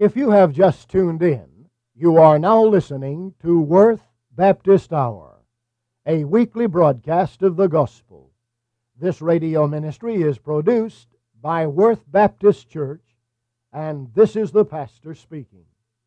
If you have just tuned in, you are now listening to Worth Baptist Hour, a weekly broadcast of the gospel. This radio ministry is produced by Worth Baptist Church, and this is the pastor speaking.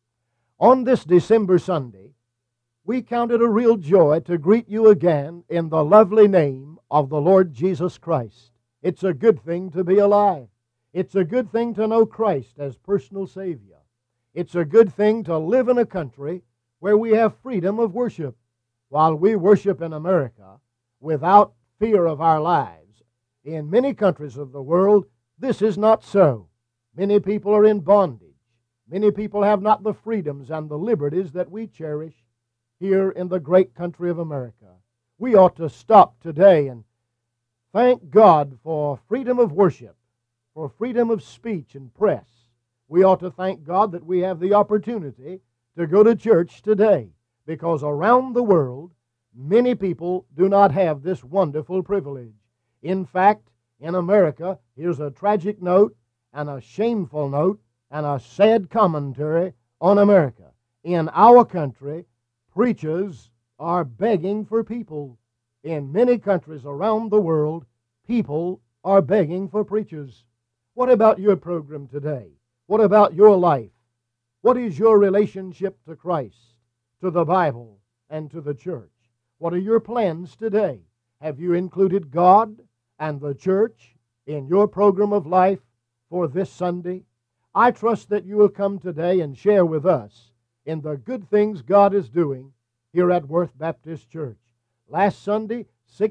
On this December Sunday, we count it a real joy to greet you again in the lovely name of the Lord Jesus Christ. It's a good thing to be alive. It's a good thing to know Christ as personal Savior. It's a good thing to live in a country where we have freedom of worship. While we worship in America without fear of our lives, in many countries of the world, this is not so. Many people are in bondage. Many people have not the freedoms and the liberties that we cherish here in the great country of America. We ought to stop today and thank God for freedom of worship, for freedom of speech and press. We ought to thank God that we have the opportunity to go to church today, because around the world, many people do not have this wonderful privilege. In fact, in America, here's a tragic note and a shameful note and a sad commentary on America. In our country, preachers are begging for people. In many countries around the world, people are begging for preachers. What about your program today? What about your life? What is your relationship to Christ, to the Bible, and to the church? What are your plans today? Have you included God and the church in your program of life for this Sunday? I trust that you will come today and share with us in the good things God is doing here at Worth Baptist Church. Last Sunday,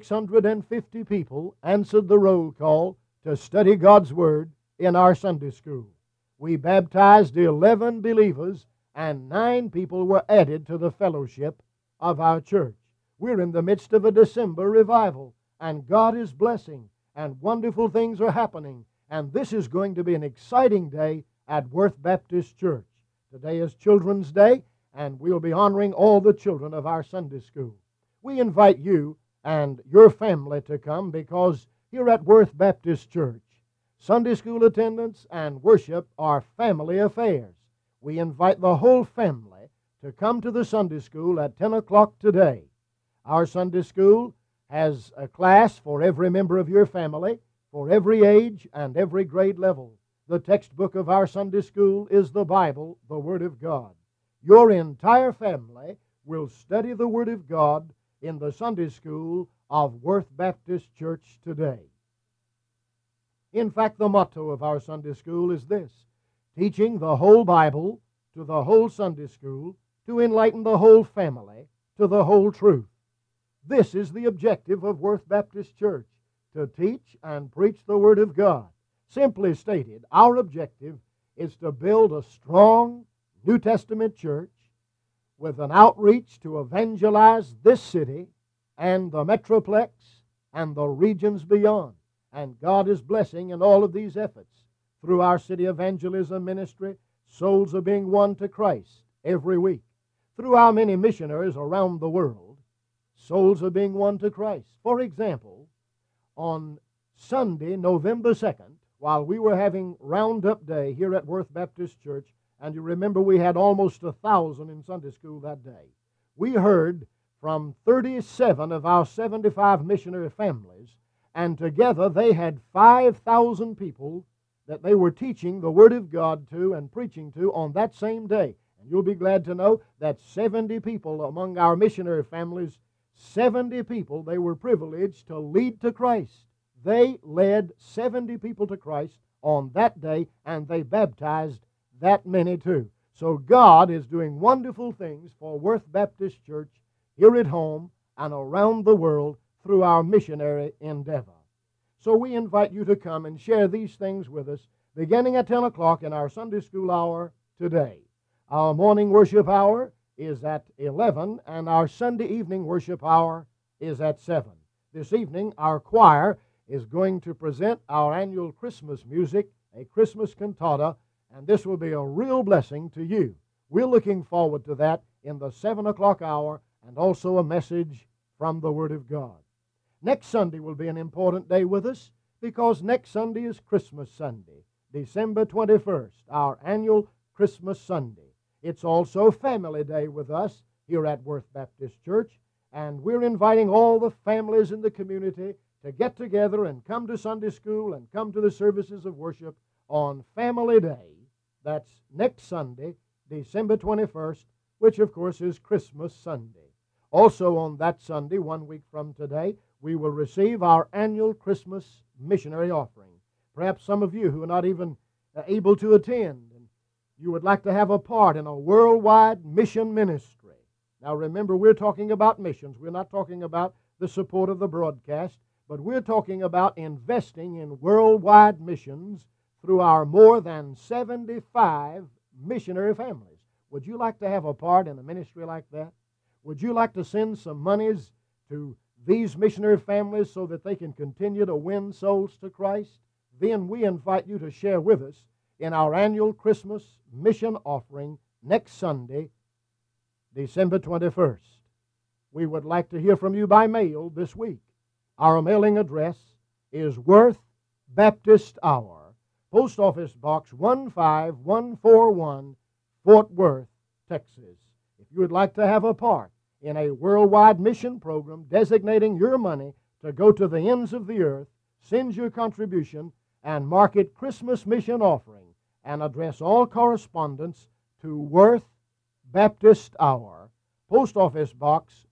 650 people answered the roll call to study God's Word in our Sunday school. We baptized 11 believers, and 9 people were added to the fellowship of our church. We're in the midst of a December revival, and God is blessing, and wonderful things are happening, and this is going to be an exciting day at Worth Baptist Church. Today is Children's Day, and we'll be honoring all the children of our Sunday school. We invite you and your family to come, because here at Worth Baptist Church, Sunday school attendance and worship are family affairs. We invite the whole family to come to the Sunday school at 10 o'clock today. Our Sunday school has a class for every member of your family, for every age and every grade level. The textbook of our Sunday school is the Bible, the Word of God. Your entire family will study the Word of God in the Sunday school of Worth Baptist Church today. In fact, the motto of our Sunday school is this: teaching the whole Bible to the whole Sunday school to enlighten the whole family to the whole truth. This is the objective of Worth Baptist Church, to teach and preach the Word of God. Simply stated, our objective is to build a strong New Testament church with an outreach to evangelize this city and the Metroplex and the regions beyond. And God is blessing in all of these efforts. Through our city evangelism ministry, souls are being won to Christ every week. Through our many missionaries around the world, souls are being won to Christ. For example, on Sunday, November 2nd, while we were having Roundup Day here at Worth Baptist Church, and you remember we had almost 1,000 in Sunday school that day, we heard from 37 of our 75 missionary families, and together they had 5,000 people that they were teaching the Word of God to and preaching to on that same day. And you'll be glad to know that 70 people among our missionary families, 70 people they were privileged to lead to Christ. They led 70 people to Christ on that day, and they baptized that many too. So God is doing wonderful things for Worth Baptist Church here at home and around the world through our missionary endeavor. So we invite you to come and share these things with us, beginning at 10 o'clock in our Sunday school hour today. Our morning worship hour is at 11, and our Sunday evening worship hour is at 7. This evening, our choir is going to present our annual Christmas music, a Christmas cantata, and this will be a real blessing to you. We're looking forward to that in the 7 o'clock hour, and also a message from the Word of God. Next Sunday will be an important day with us, because next Sunday is Christmas Sunday, December 21st, our annual Christmas Sunday. It's also Family Day with us here at Worth Baptist Church, and we're inviting all the families in the community to get together and come to Sunday school and come to the services of worship on Family Day. That's next Sunday, December 21st, which of course is Christmas Sunday. Also on that Sunday, 1 week from today, we will receive our annual Christmas missionary offering. Perhaps some of you who are not even able to attend, and you would like to have a part in a worldwide mission ministry. Now remember, we're talking about missions. We're not talking about the support of the broadcast, but we're talking about investing in worldwide missions through our more than 75 missionary families. Would you like to have a part in a ministry like that? Would you like to send some monies to these missionary families so that they can continue to win souls to Christ? Then we invite you to share with us in our annual Christmas mission offering next Sunday, December 21st. We would like to hear from you by mail this week. Our mailing address is Worth Baptist Hour, Post Office Box 15141, Fort Worth, Texas. If you would like to have a part in a worldwide mission program designating your money to go to the ends of the earth, send your contribution and mark it Christmas Mission Offering, and address all correspondence to Worth Baptist Hour, Post Office Box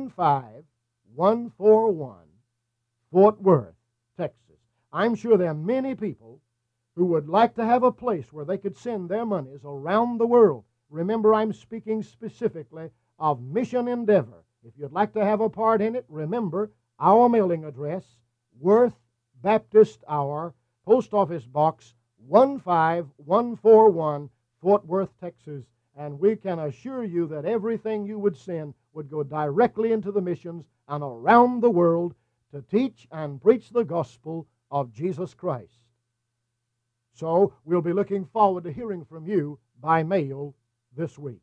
15141, Fort Worth, Texas. I'm sure there are many people who would like to have a place where they could send their monies around the world. Remember, I'm speaking specifically of mission endeavor. If you'd like to have a part in it, remember our mailing address, Worth Baptist Hour, Post Office Box 15141, Fort Worth, Texas. And we can assure you that everything you would send would go directly into the missions and around the world to teach and preach the gospel of Jesus Christ. So we'll be looking forward to hearing from you by mail this week.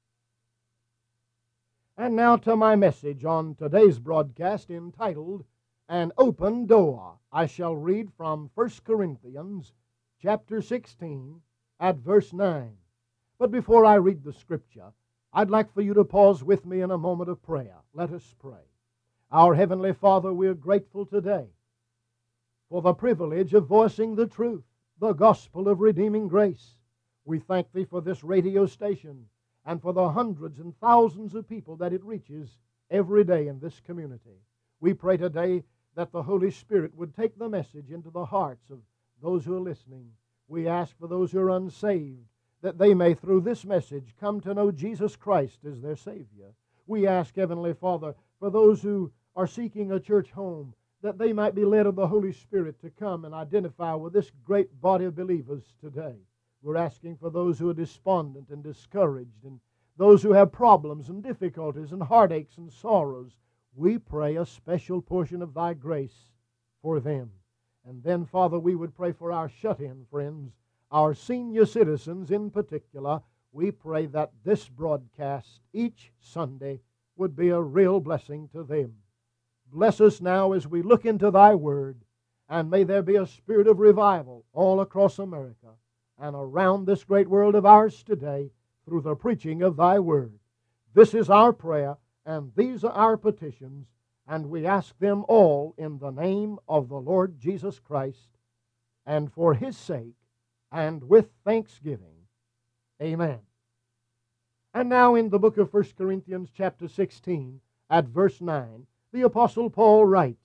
And now to my message on today's broadcast entitled, An Open Door. I shall read from 1 Corinthians chapter 16 at verse 9. But before I read the scripture, I'd like for you to pause with me in a moment of prayer. Let us pray. Our Heavenly Father, we're grateful today for the privilege of voicing the truth, the gospel of redeeming grace. We thank Thee for this radio station and for the hundreds and thousands of people that it reaches every day in this community. We pray today that the Holy Spirit would take the message into the hearts of those who are listening. We ask for those who are unsaved that they may, through this message, come to know Jesus Christ as their Savior. We ask, Heavenly Father, for those who are seeking a church home, that they might be led of the Holy Spirit to come and identify with this great body of believers today. We're asking for those who are despondent and discouraged, and those who have problems and difficulties and heartaches and sorrows. We pray a special portion of Thy grace for them. And then, Father, we would pray for our shut-in friends, our senior citizens in particular. We pray that this broadcast each Sunday would be a real blessing to them. Bless us now as we look into Thy Word, and may there be a spirit of revival all across America and around this great world of ours today through the preaching of Thy Word. This is our prayer, and these are our petitions, and we ask them all in the name of the Lord Jesus Christ, and for His sake, and with thanksgiving. Amen. And now in the book of 1 Corinthians chapter 16 at verse 9, the Apostle Paul writes,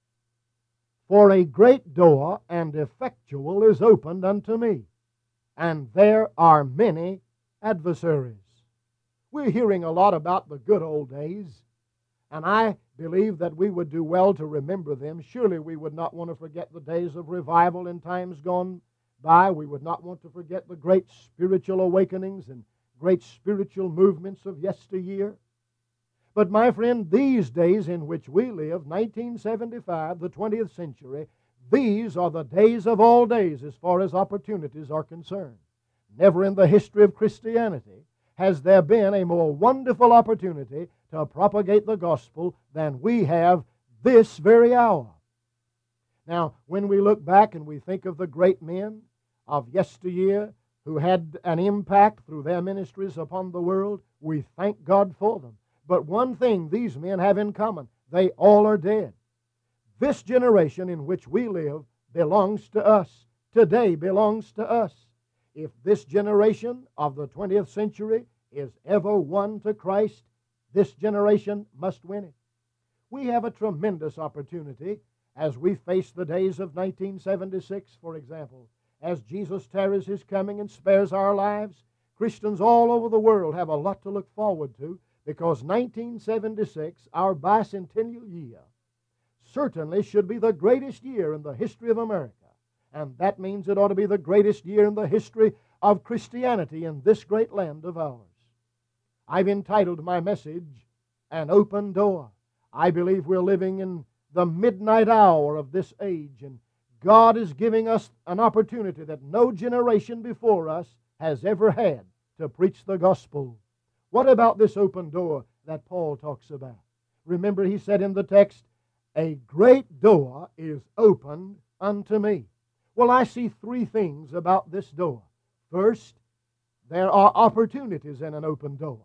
For a great door and effectual is opened unto me, and there are many adversaries. We're hearing a lot about the good old days, and I believe that we would do well to remember them. Surely we would not want to forget the days of revival in times gone by. We would not want to forget the great spiritual awakenings and great spiritual movements of yesteryear. But my friend, these days in which we live, 1975, the 20th century, these are the days of all days as far as opportunities are concerned. Never in the history of Christianity has there been a more wonderful opportunity to propagate the gospel than we have this very hour. Now, when we look back and we think of the great men of yesteryear, who had an impact through their ministries upon the world. We thank God for them. But one thing these men have in common: they all are dead. This generation in which we live belongs to us. Today belongs to us. If this generation of the 20th century is ever won to Christ, this generation must win it. We have a tremendous opportunity as we face the days of 1976, for example. As Jesus tarries His coming and spares our lives, Christians all over the world have a lot to look forward to, because 1976, our bicentennial year, certainly should be the greatest year in the history of America. And that means it ought to be the greatest year in the history of Christianity in this great land of ours. I've entitled my message, An Open Door. I believe we're living in the midnight hour of this age, and God is giving us an opportunity that no generation before us has ever had to preach the gospel. What about this open door that Paul talks about? Remember, he said in the text, a great door is opened unto me. Well, I see three things about this door. First, there are opportunities in an open door.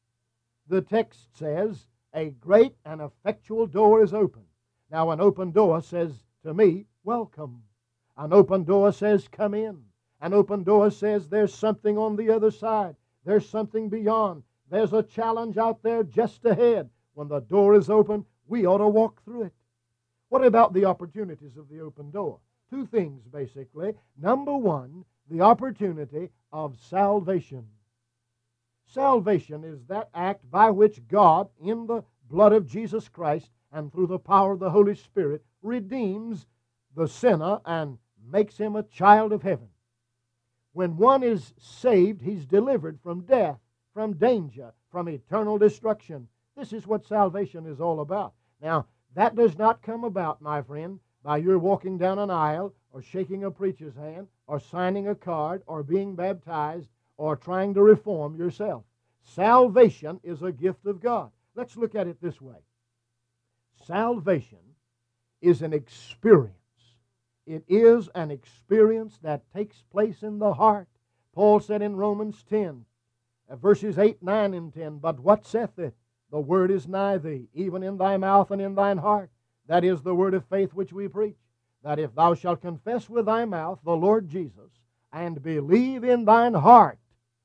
The text says, a great and effectual door is open. Now, an open door says to me, welcome. An open door says, come in. An open door says, there's something on the other side. There's something beyond. There's a challenge out there just ahead. When the door is open, we ought to walk through it. What about the opportunities of the open door? Two things, basically. Number one, the opportunity of salvation. Salvation is that act by which God, in the blood of Jesus Christ and through the power of the Holy Spirit, redeems the sinner and makes him a child of heaven. When one is saved, he's delivered from death, from danger, from eternal destruction. This is what salvation is all about. Now, that does not come about, my friend, by your walking down an aisle or shaking a preacher's hand or signing a card or being baptized or trying to reform yourself. Salvation is a gift of God. Let's look at it this way. Salvation is an experience. It is an experience that takes place in the heart. Paul said in Romans 10, verses 8, 9, and 10, but what saith it? The word is nigh thee, even in thy mouth and in thine heart. That is the word of faith which we preach, that if thou shalt confess with thy mouth the Lord Jesus, and believe in thine heart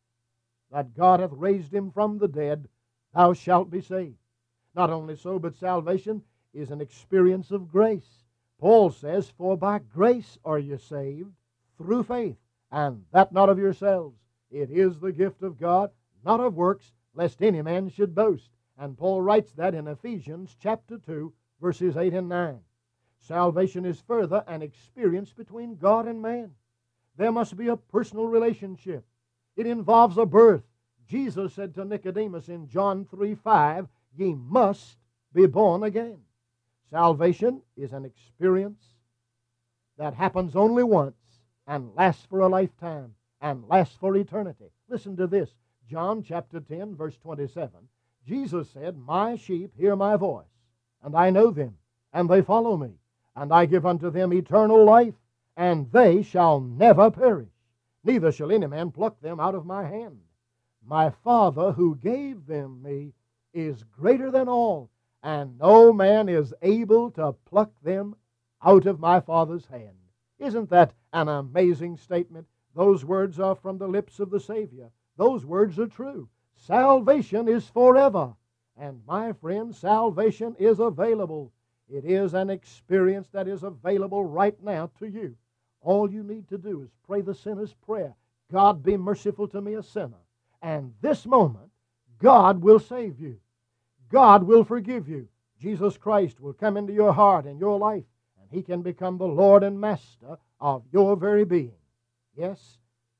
that God hath raised him from the dead, thou shalt be saved. Not only so, but salvation is an experience of grace. Paul says, for by grace are you saved through faith, and that not of yourselves. It is the gift of God, not of works, lest any man should boast. And Paul writes that in Ephesians chapter 2, verses 8 and 9. Salvation is further an experience between God and man. There must be a personal relationship. It involves a birth. Jesus said to Nicodemus in John 3:5, ye must be born again. Salvation is an experience that happens only once and lasts for a lifetime and lasts for eternity. Listen to this. John chapter 10, verse 27. Jesus said, my sheep hear my voice, and I know them, and they follow me, and I give unto them eternal life, and they shall never perish, neither shall any man pluck them out of my hand. My Father who gave them me is greater than all, and no man is able to pluck them out of my Father's hand. Isn't that an amazing statement? Those words are from the lips of the Savior. Those words are true. Salvation is forever. And my friend, salvation is available. It is an experience that is available right now to you. All you need to do is pray the sinner's prayer. God, be merciful to me, a sinner. And this moment, God will save you. God will forgive you. Jesus Christ will come into your heart and your life, and He can become the Lord and Master of your very being. Yes,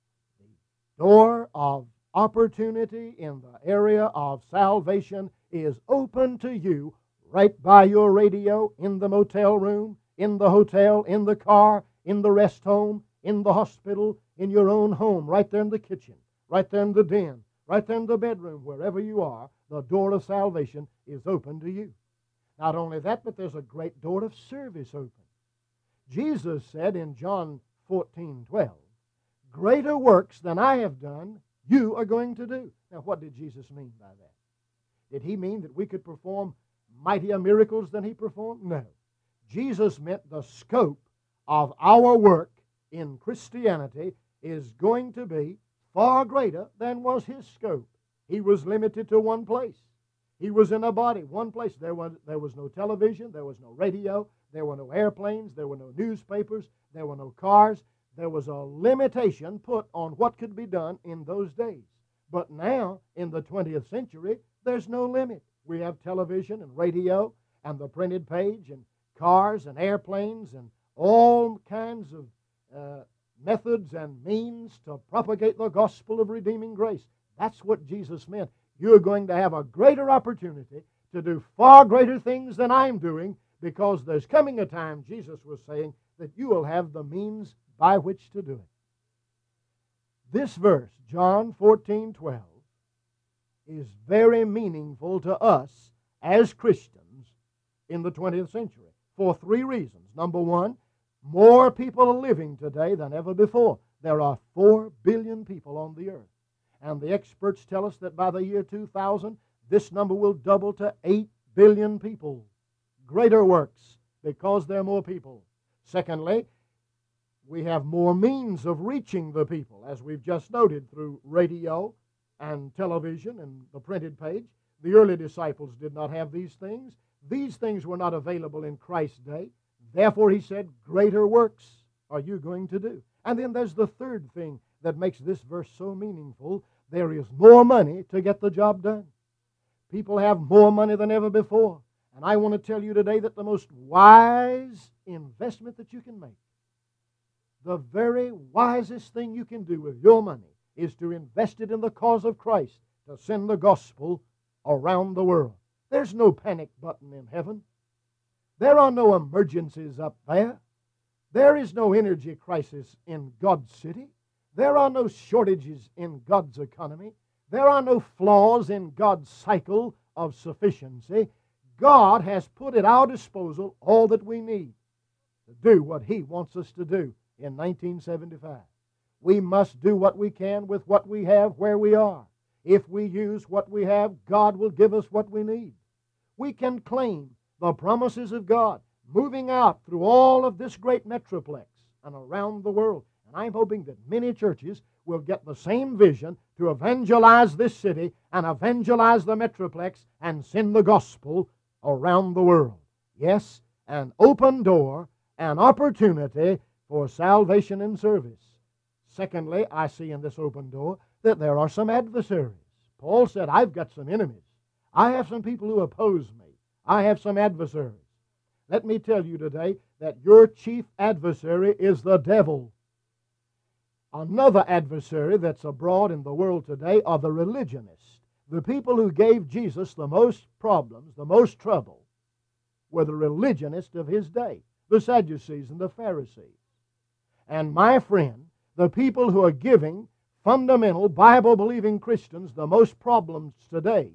the door of opportunity in the area of salvation is open to you right by your radio, in the motel room, in the hotel, in the car, in the rest home, in the hospital, in your own home, right there in the kitchen, right there in the den, right there in the bedroom, wherever you are, the door of salvation is open to you. Not only that, but there's a great door of service open. Jesus said in John 14:12, greater works than I have done, you are going to do. Now, what did Jesus mean by that? Did he mean that we could perform mightier miracles than he performed? No. Jesus meant the scope of our work in Christianity is going to be far greater than was his scope. He was limited to one place. He was in a body, one place. There was no television, there was no radio, there were no airplanes, there were no newspapers, there were no cars. There was a limitation put on what could be done in those days. But now, in the 20th century, there's no limit. We have television and radio and the printed page and cars and airplanes and all kinds of methods and means to propagate the gospel of redeeming grace. That's what Jesus meant. You're going to have a greater opportunity to do far greater things than I'm doing, because there's coming a time, Jesus was saying, that you will have the means by which to do it. This verse, John 14:12, is very meaningful to us as Christians in the 20th century for three reasons. Number one, more people are living today than ever before. There are 4 billion people on the earth. And the experts tell us that by the year 2000, this number will double to 8 billion people. Greater works, because there are more people. Secondly, we have more means of reaching the people, as we've just noted, through radio and television and the printed page. The early disciples did not have these things. These things were not available in Christ's day. Therefore, he said, greater works are you going to do. And then there's the third thing that makes this verse so meaningful. There is more money to get the job done. People have more money than ever before. And I want to tell you today that the most wise investment that you can make, the very wisest thing you can do with your money, is to invest it in the cause of Christ, to send the gospel around the world. There's no panic button in heaven. There are no emergencies up there. There is no energy crisis in God's city. There are no shortages in God's economy. There are no flaws in God's cycle of sufficiency. God has put at our disposal all that we need to do what He wants us to do in 1975. We must do what we can with what we have where we are. If we use what we have, God will give us what we need. We can claim the promises of God moving out through all of this great metroplex and around the world. And I'm hoping that many churches will get the same vision to evangelize this city and evangelize the metroplex and send the gospel around the world. Yes, an open door, an opportunity for salvation and service. Secondly, I see in this open door that there are some adversaries. Paul said, I've got some enemies. I have some people who oppose me. I have some adversaries. Let me tell you today that your chief adversary is the devil. Another adversary that's abroad in the world today are the religionists. The people who gave Jesus the most problems, the most trouble, were the religionists of his day, the Sadducees and the Pharisees. And my friend, the people who are giving fundamental Bible-believing Christians the most problems today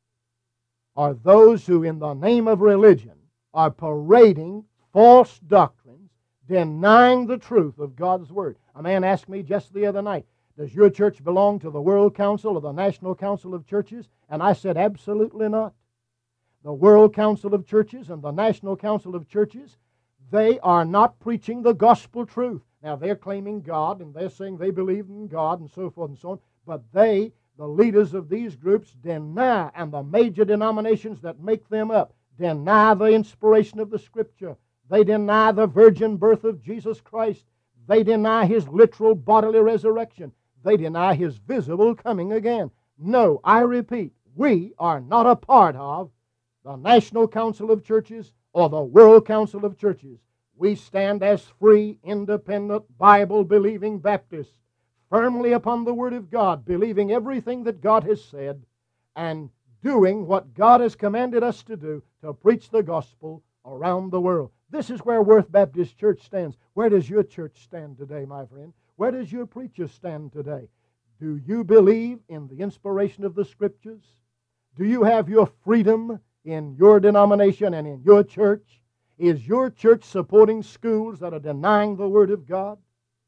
are those who, in the name of religion, are parading false doctrines, denying the truth of God's Word. A man asked me just the other night, does your church belong to the World Council or the National Council of Churches? And I said, absolutely not. The World Council of Churches and the National Council of Churches, they are not preaching the gospel truth. Now, they're claiming God, and they're saying they believe in God, and so forth and so on, but they, the leaders of these groups, deny, and the major denominations that make them up, deny the inspiration of the Scripture. They deny the virgin birth of Jesus Christ. They deny His literal bodily resurrection. They deny His visible coming again. No, I repeat, we are not a part of the National Council of Churches or the World Council of Churches. We stand as free, independent, Bible-believing Baptists, firmly upon the Word of God, believing everything that God has said, and doing what God has commanded us to do, to preach the gospel around the world. This is where Worth Baptist Church stands. Where does your church stand today, my friend? Where does your preacher stand today? Do you believe in the inspiration of the Scriptures? Do you have your freedom in your denomination and in your church? Is your church supporting schools that are denying the Word of God?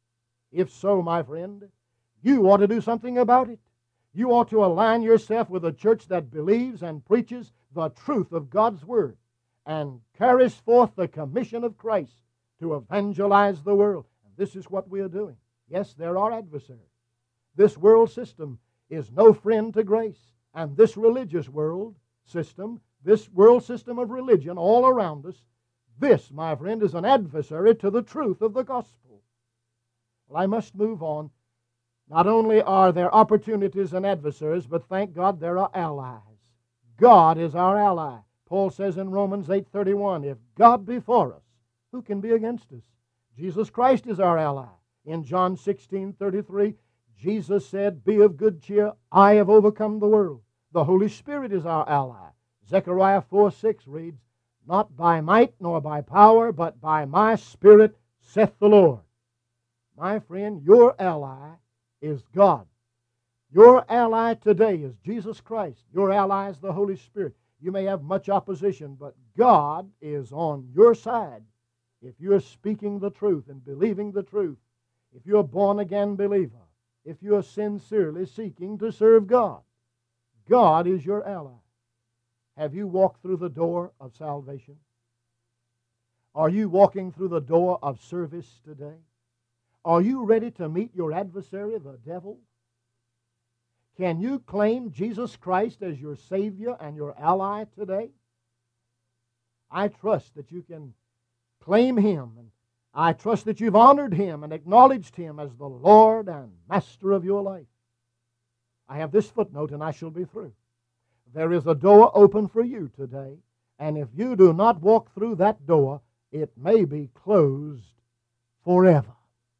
If so, my friend, you ought to do something about it. You ought to align yourself with a church that believes and preaches the truth of God's Word and carries forth the commission of Christ to evangelize the world. And this is what we are doing. Yes, there are adversaries. This world system is no friend to grace. And this religious world system, this world system of religion all around us, this, my friend, is an adversary to the truth of the gospel. Well, I must move on. Not only are there opportunities and adversaries, but thank God there are allies. God is our ally. Paul says in Romans 8:31, if God be for us, who can be against us? Jesus Christ is our ally. In John 16:33, Jesus said, be of good cheer, I have overcome the world. The Holy Spirit is our ally. Zechariah 4:6 reads, not by might nor by power, but by my Spirit, saith the Lord. My friend, your ally is God. Your ally today is Jesus Christ. Your ally is the Holy Spirit. You may have much opposition, but God is on your side. If you're speaking the truth and believing the truth, if you're a born-again believer, if you're sincerely seeking to serve God, God is your ally. Have you walked through the door of salvation? Are you walking through the door of service today? Are you ready to meet your adversary, the devil? Can you claim Jesus Christ as your Savior and your ally today? I trust that you can claim Him, and I trust that you've honored Him and acknowledged Him as the Lord and Master of your life. I have this footnote and I shall be through. There is a door open for you today, and if you do not walk through that door, it may be closed forever.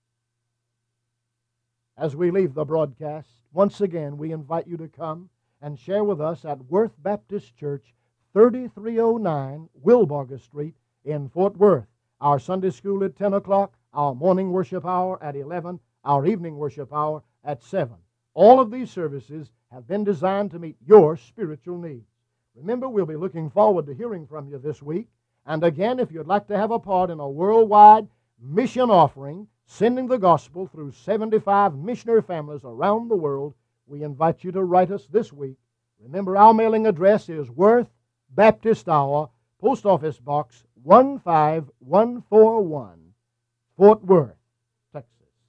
As we leave the broadcast, once again we invite you to come and share with us at Worth Baptist Church, 3309 Wilbarger Street in Fort Worth. Our Sunday school at 10 o'clock, our morning worship hour at 11, our evening worship hour at 7. All of these services have been designed to meet your spiritual needs. Remember, we'll be looking forward to hearing from you this week. And again, if you'd like to have a part in a worldwide mission offering, sending the gospel through 75 missionary families around the world, we invite you to write us this week. Remember, our mailing address is Worth Baptist Hour, Post Office Box 15141, Fort Worth, Texas.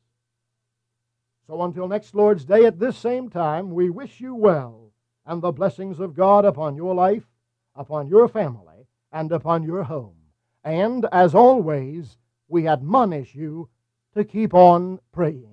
So until next Lord's Day at this same time, we wish you well and the blessings of God upon your life, upon your family, and upon your home. And, as always, we admonish you to keep on praying.